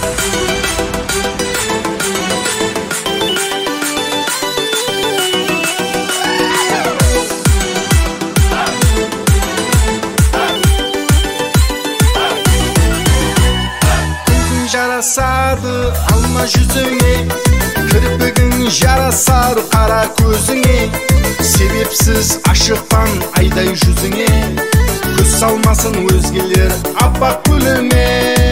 Жарасады алма жүзіңе, кірпігің жарасар қара көзіңе, себепсіз ашықпан айдай жүзіңе, көз салмасын өзгелер аппақ гүліме.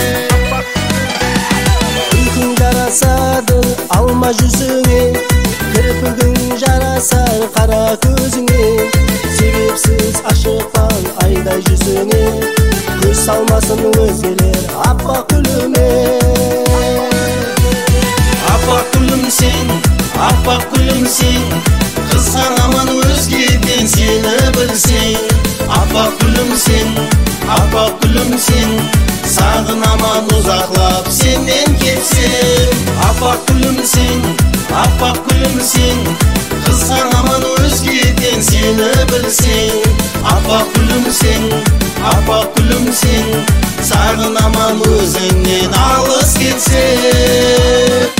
Күлкің жарасады алма жүзіңе, кірпігің жарасар қара көзіңе, себепсіз ашықпан айдай жүзіңе, көз салмасын өзгелер аппақ гүліме. Аппақ гүлімсің, аппақ гүлімсің, қызғанамын өзгеден сені білсең. Аппақ гүлімсің, аппақ гүлімсің, сағынамын ұзақлап сенен кетсем. Аппақ гүлімсің, аппақ гүлімсің, қызғанамын өзгеден сені білсең. Аппақ гүлімсің, аппақ гүлімсің, сағынамын өзіңнен алыс кетсем.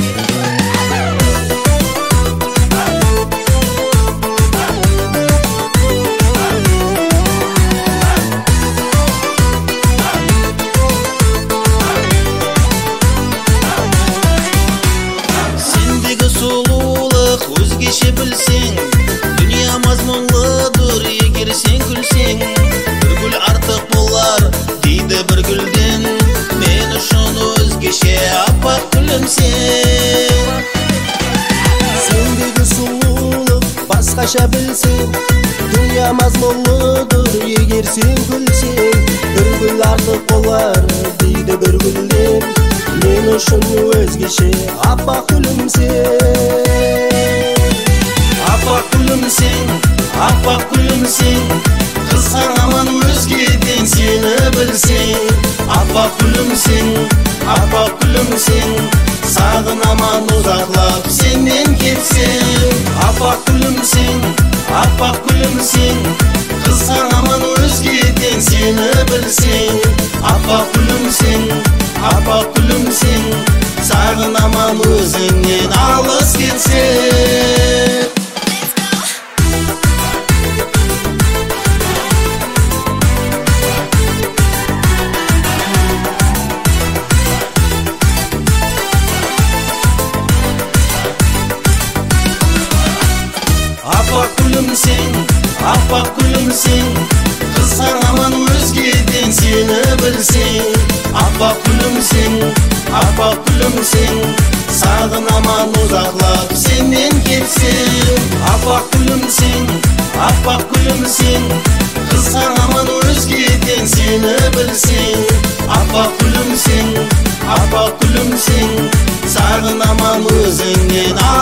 Сұлулық өзгеше білсең, дүния мазмұнлыдыр егер сен күлсең. Бір гүл артық болар дейді бір гүлден, мен үшін өзгеше аппақ гүлімсің. Сендегі сұлулық басқаша білсең, дүния мазмұнлыдыр егер сен күлсең. Бір гүл артық болар дейді бір гүлден, мен үшін өзгеше аппақ гүлімсің. Аппақ гүлімсің, аппақ гүлімсің, қызғанамын өзгеден сені білсең. Аппақ гүлімсің, аппақ гүлімсің, сағынамын ұзақлап сенен кетсем. Аппақ гүлімсің, аппақ гүлімсің, қызғанамын өзгеден сені білсең. Аппақ гүлімсің, аппақ гүлімсің, сағынамын өзіңнен алыс кетсем. Аппақ гүлімсің, аппақ гүлімсің, қызғанамын өзгеден сені білсең. Аппақ гүлімсің, аппақ гүлімсің, сағынамын ұзақлап сенен кетсем. Аппақ гүлімсің, аппақ гүлімсің, қызғанамын өзгеден сені білсең. Аппақ гүлімсің, аппақ гүлімсің, сағынамын өзіңнен